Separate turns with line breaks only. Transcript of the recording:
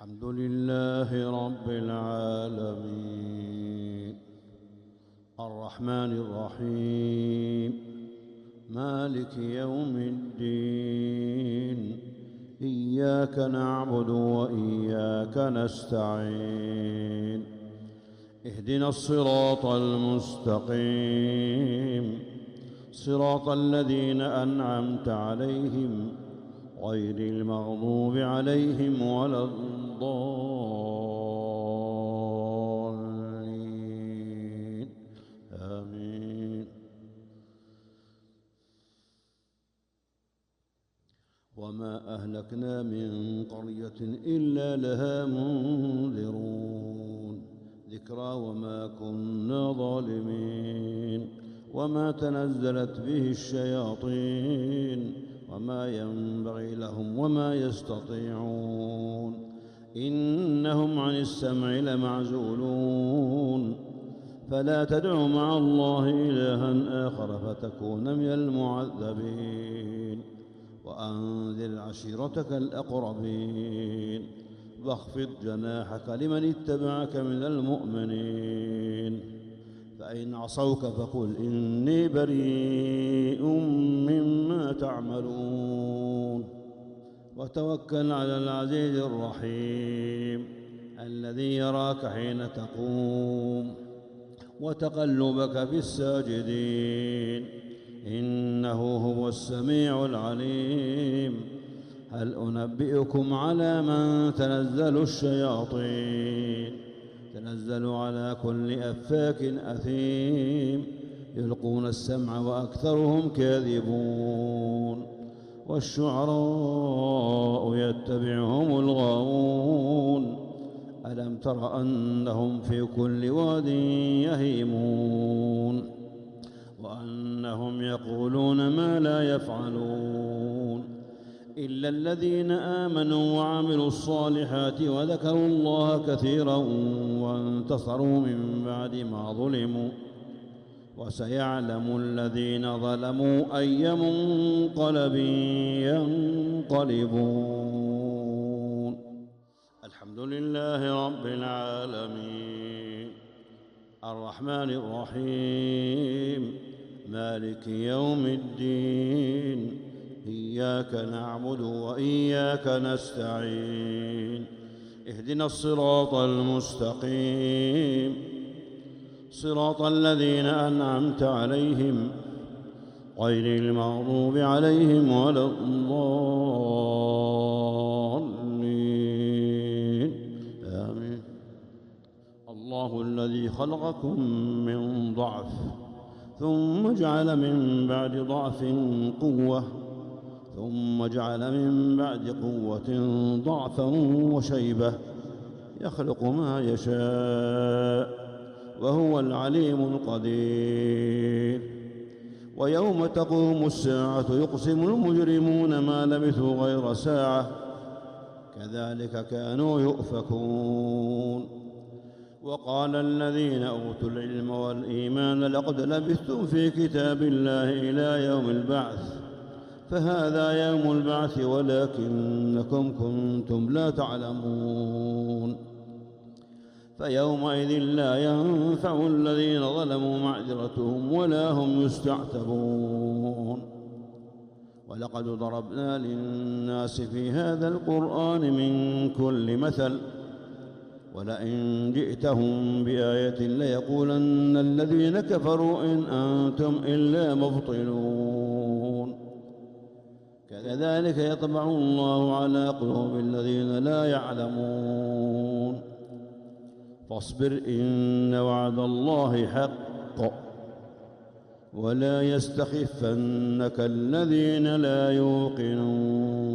الحمد لله رب العالمين الرحمن الرحيم مالك يوم الدين إياك نعبد وإياك نستعين اهدنا الصراط المستقيم صراط الذين أنعمت عليهم غير المغضوب عليهم ولا الضالين آمين. وما أهلكنا من قرية إلا لها منذرون ذكرى وما كنا ظالمين وما تنزلت به الشياطين وما ينبغي لهم وما يستطيعون إنهم عن السمع لمعزولون فلا تدع مع الله إلها آخر فتكون من المعذبين وأنذر عشيرتك الأقربين واخفض جناحك لمن اتبعك من المؤمنين فإن عصوك فقل إني بريء مما تعملون وتوكل على العزيز الرحيم الذي يراك حين تقوم وتقلبك في الساجدين إنه هو السميع العليم. هل أنبئكم على من تنزل الشياطين تنزل على كل أفاك أثيم يلقون السمع وأكثرهم كاذبون والشعراء يتبعهم الغاوون ألم تر أنهم في كل واد يهيمون وأنهم يقولون ما لا يفعلون إلا الذين آمنوا وعملوا الصالحات وذكروا الله كثيرا وانتصروا من بعد ما ظلموا وسيعلم الذين ظلموا أي منقلب ينقلبون. الحمد لله رب العالمين الرحمن الرحيم مالك يوم الدين إياك نعبد وإياك نستعين اهدنا الصراط المستقيم صراط الذين أنعمت عليهم غير المغضوب عليهم ولا الضالين آمين. الله الذي خلقكم من ضعف ثم جعل من بعد ضعف قوة ثم جعل من بعد قوة ضعفا وشيبة يخلق ما يشاء وهو العليم القدير. ويوم تقوم الساعة يقسم المجرمون ما لبثوا غير ساعة كذلك كانوا يؤفكون. وقال الذين أوتوا العلم والإيمان لقد لبثتم في كتاب الله إلى يوم البعث فهذا يوم البعث ولكنكم كنتم لا تعلمون. فيومئذ لا ينفع الذين ظلموا معذرتهم ولا هم يستعتبون. ولقد ضربنا للناس في هذا القرآن من كل مثل ولئن جئتهم بآية ليقولن الذين كفروا إن أنتم إلا مبطلون. كذلك يطبع الله على قلوب الذين لا يعلمون. فاصبر إن وعد الله حق ولا يستخفنك الذين لا يوقنون.